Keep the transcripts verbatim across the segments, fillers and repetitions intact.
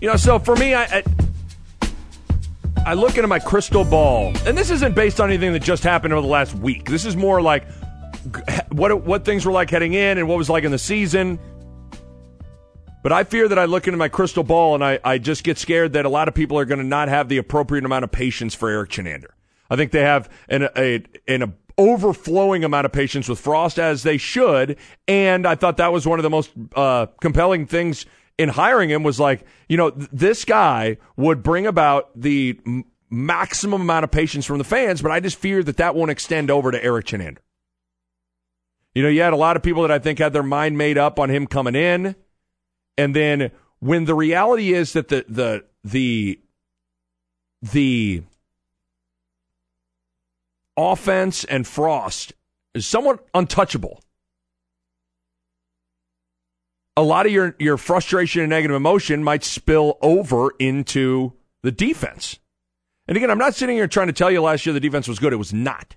You know, so for me, I, I I look into my crystal ball, and this isn't based on anything that just happened over the last week. This is more like what what things were like heading in and what was like in the season. But I fear that I look into my crystal ball and I, I just get scared that a lot of people are going to not have the appropriate amount of patience for Erik Chinander. I think they have an a, an a overflowing amount of patience with Frost, as they should, and I thought that was one of the most uh, compelling things in hiring him was like, you know, th- this guy would bring about the m- maximum amount of patience from the fans, but I just fear that that won't extend over to Erik Chinander. You know, you had a lot of people that I think had their mind made up on him coming in, and then when the reality is that the the the the offense and Frost is somewhat untouchable, a lot of your, your frustration and negative emotion might spill over into the defense. And again, I'm not sitting here trying to tell you last year the defense was good. It was not.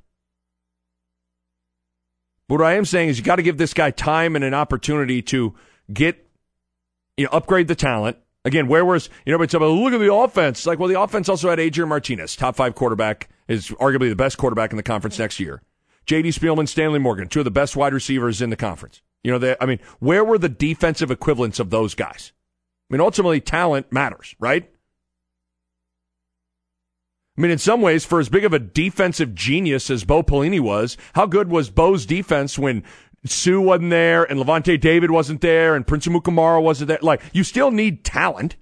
But what I am saying is you got to give this guy time and an opportunity to get, you know, upgrade the talent. Again, where was, you know, everybody talking about, look at the offense. It's like, well, the offense also had Adrian Martinez, top five quarterback, is arguably the best quarterback in the conference next year. J D Spielman, Stanley Morgan, two of the best wide receivers in the conference. You know, they, I mean, where were the defensive equivalents of those guys? I mean, ultimately, talent matters, right? I mean, in some ways, for as big of a defensive genius as Bo Pelini was, how good was Bo's defense when Sue wasn't there and Levante David wasn't there and Prince Amukamara wasn't there? Like, you still need talent.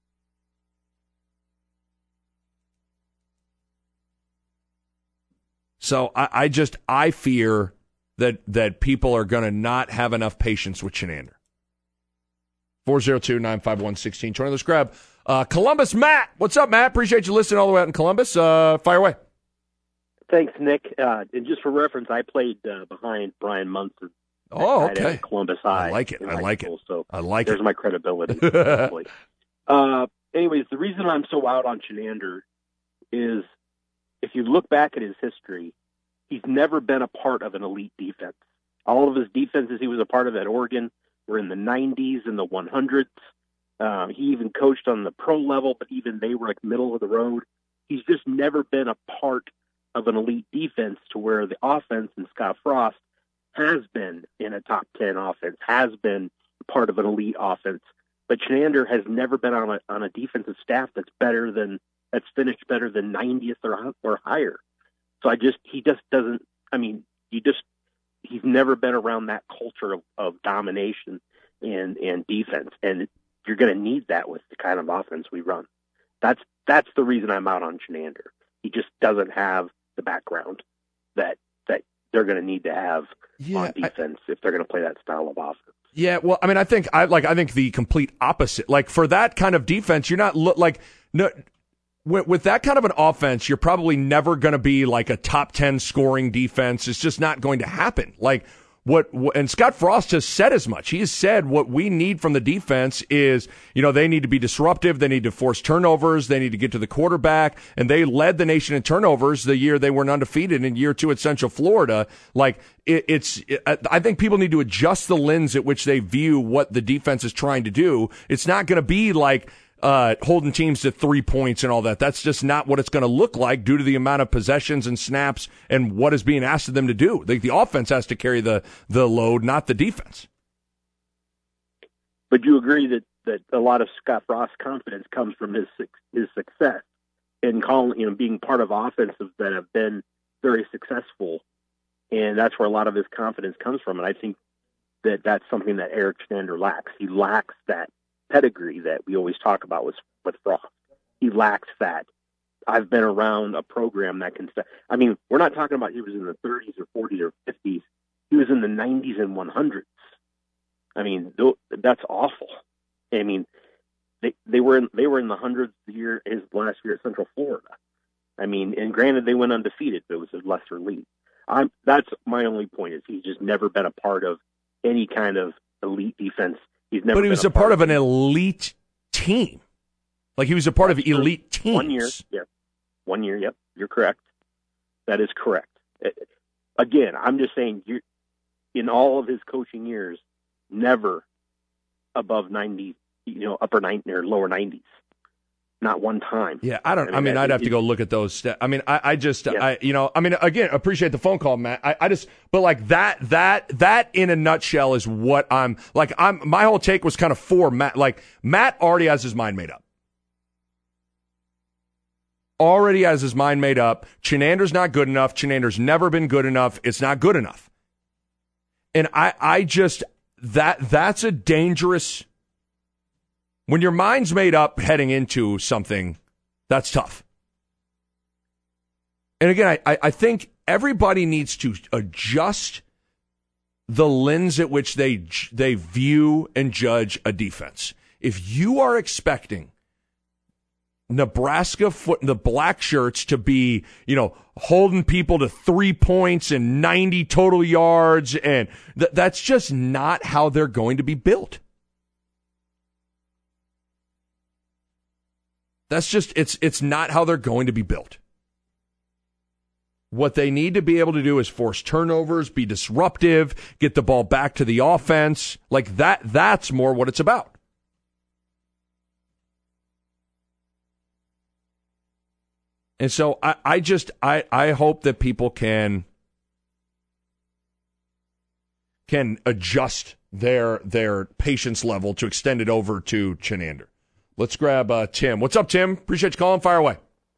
So I, I just, I fear that that people are going to not have enough patience with Chinander. four oh two, nine five one, one six two zero. Let's grab uh, Columbus Matt. What's up, Matt? Appreciate you listening all the way out in Columbus. Uh, fire away. Thanks, Nick. Uh, and just for reference, I played uh, behind Brian Munson. Oh, okay. Columbus High. I like it. I like school, it. So I like there's it. There's my credibility. uh, anyways, the reason I'm so out on Chinander is if you look back at his history, he's never been a part of an elite defense. All of his defenses he was a part of at Oregon were in the nineties and the one hundreds. Uh, he even coached on the pro level, but even they were like middle of the road. He's just never been a part of an elite defense to where the offense and Scott Frost has been in a top ten offense, has been part of an elite offense. But Chinander has never been on a on a defensive staff that's better than that's finished better than ninetieth or or higher. So I just he just doesn't. I mean, you just he's never been around that culture of, of domination and and defense, and you're going to need that with the kind of offense we run. That's that's the reason I'm out on Chinander. He just doesn't have the background that that they're going to need to have yeah, on defense I, if they're going to play that style of offense. Yeah, well, I mean, I think I like I think the complete opposite. Like for that kind of defense, you're not lo- like no. With, with that kind of an offense, you're probably never going to be like a top ten scoring defense. It's just not going to happen. Like what, and Scott Frost has said as much. He has said what we need from the defense is, you know, they need to be disruptive. They need to force turnovers. They need to get to the quarterback. And they led the nation in turnovers the year they were undefeated in year two at Central Florida. Like it, it's, it, I think people need to adjust the lens at which they view what the defense is trying to do. It's not going to be like, Uh, holding teams to three points and all that. That's just not what it's going to look like due to the amount of possessions and snaps and what is being asked of them to do. The, the offense has to carry the, the load, not the defense. But you agree that, that a lot of Scott Frost's confidence comes from his his success in calling, you know, being part of offenses that have been very successful, and that's where a lot of his confidence comes from. And I think that that's something that Erik Chinander lacks. He lacks that pedigree that we always talk about with, with Frost. He lacks that. I've been around a program that can, I mean, we're not talking about he was in the thirties or forties or fifties. He was in the nineties and one hundreds. I mean, that's awful. I mean, they, they were in, they were in the hundreds the year, his last year at Central Florida. I mean, and granted they went undefeated, but it was a lesser league. I'm, that's my only point is he's just never been a part of any kind of elite defense. He's never but he was a part, part of an elite team. Like he was a part That's of elite true. teams. One year, yeah. One year, yep. You're correct. That is correct. Again, I'm just saying, you in all of his coaching years, never above ninety you know, upper ninety or lower nineties. Not one time. Yeah, I don't. I mean, I mean I'd have to go look at those. St- I mean, I, I just, yeah. I, you know, I mean, again, appreciate the phone call, Matt. I, I just, but like that, that, that in a nutshell is what I'm like. I'm my whole take was kind of for Matt. Like Matt already has his mind made up. Already has his mind made up. Chenander's not good enough. Chenander's never been good enough. It's not good enough. And I, I just that that's a dangerous. When your mind's made up heading into something, that's tough. And again, I, I think everybody needs to adjust the lens at which they they view and judge a defense. If you are expecting Nebraska foot the black shirts to be, you know, holding people to three points and ninety total yards, and th- that's just not how they're going to be built. That's just, it's it's not how they're going to be built. What they need to be able to do is force turnovers, be disruptive, get the ball back to the offense. Like that, that's more what it's about. And so I, I just, I, I hope that people can, can adjust their, their patience level to extend it over to Chenander. Let's grab uh, Tim. What's up, Tim? Appreciate you calling. Fire away.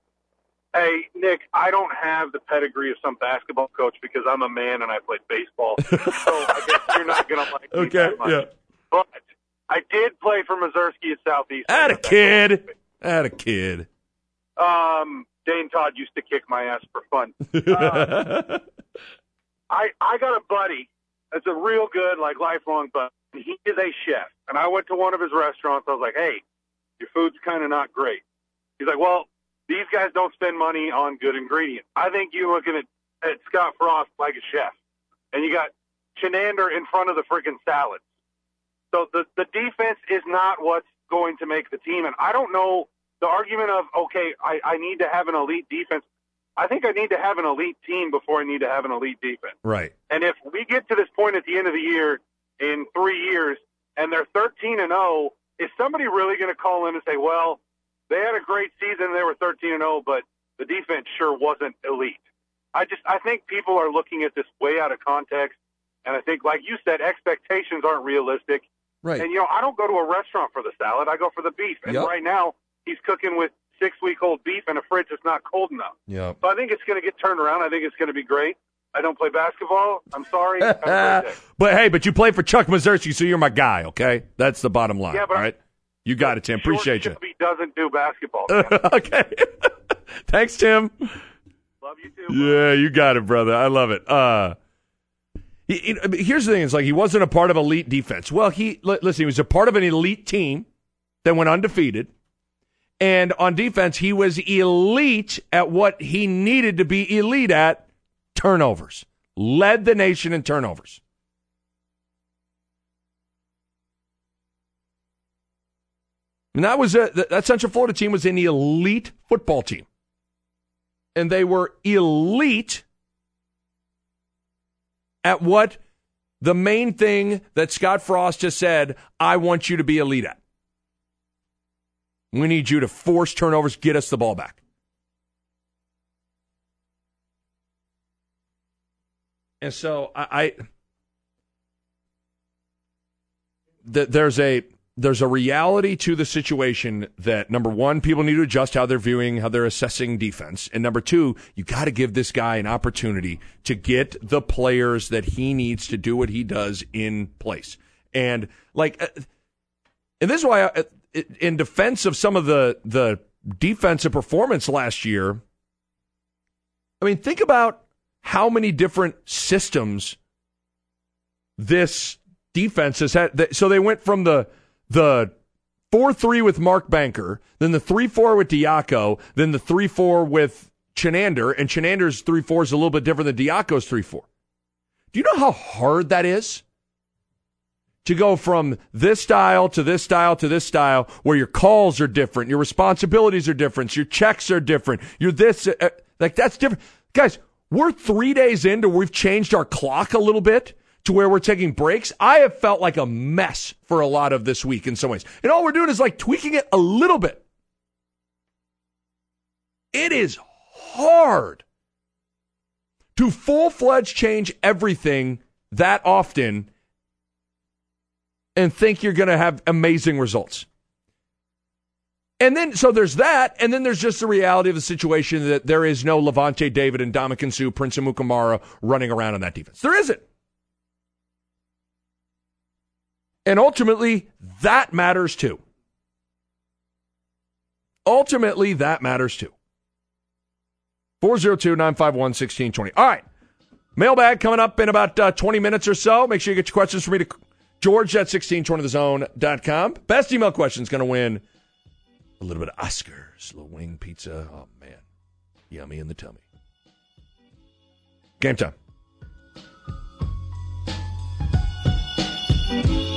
Hey, Nick, I don't have the pedigree of some basketball coach because I'm a man and I played baseball. So I guess you're not going to like me okay, that much. Yeah. But I did play for Mazursky at Southeast. Add a kid. Add a kid. Um, Dane Todd used to kick my ass for fun. Uh, I I got a buddy that's a real good, like, lifelong buddy. He is a chef. And I went to one of his restaurants. I was like, hey, your food's kind of not great. He's like, well, these guys don't spend money on good ingredients. I think you're looking at, at Scott Frost like a chef. And you got Chenander in front of the freaking salads. So the, the defense is not what's going to make the team. And I don't know the argument of, okay, I, I need to have an elite defense. I think I need to have an elite team before I need to have an elite defense. Right. And if we get to this point at the end of the year in three years and they're thirteen and oh, is somebody really going to call in and say, well, they had a great season, they were thirteen and oh, but the defense sure wasn't elite? I just I think people are looking at this way out of context, and I think, like you said, expectations aren't realistic. Right. And, you know, I don't go to a restaurant for the salad. I go for the beef. And yep. right now he's cooking with six-week-old beef in a fridge that's not cold enough. Yep. So I think it's going to get turned around. I think it's going to be great. I don't play basketball. I'm sorry. Have a great day. But, hey, but you play for Chuck Mazursky, so you're my guy, okay? That's the bottom line, yeah, but all right? You got it, Tim. Appreciate you. He doesn't do basketball. Okay. Thanks, Tim. Love you too. Yeah, you got it, brother. I love it. Uh, he, he, here's the thing. It's like he wasn't a part of elite defense. Well, he listen, he was a part of an elite team that went undefeated. And on defense, he was elite at what he needed to be elite at, turnovers. Led the nation in turnovers. And that was a, that Central Florida team was an elite football team. And they were elite at what the main thing that Scott Frost has said, I want you to be elite at. We need you to force turnovers, get us the ball back. And so I, I th- there's a there's a reality to the situation that, number one, people need to adjust how they're viewing, how they're assessing defense. And number two, you got to give this guy an opportunity to get the players that he needs to do what he does in place. And like, and this is why I, in defense of some of the, the defensive performance last year, I mean, think about how many different systems this defense has had. So they went from the the four three with Mark Banker, then the three four with Diaco, then the three four with Chenander, and Chenander's three four is a little bit different than Diaco's three four. Do you know how hard that is? To go from this style to this style to this style, where your calls are different, your responsibilities are different, your checks are different, you're this, uh, like that's different. Guys, we're three days into, we've changed our clock a little bit to where we're taking breaks, I have felt like a mess for a lot of this week in some ways. And all we're doing is like tweaking it a little bit. It is hard to full-fledged change everything that often and think you're going to have amazing results. And then, so there's that, and then there's just the reality of the situation that there is no Levante David and Ndamukong Suh, Prince Amukamara running around on that defense. There isn't. And ultimately, that matters too. Ultimately, that matters too. four oh two, nine five one, one six two zero. All right. Mailbag coming up in about uh, twenty minutes or so. Make sure you get your questions for me to George at sixteen twenty the zone dot com. Best email question is going to win a little bit of Oscars, a little wing pizza. Oh, man. Yummy in the tummy. Game time.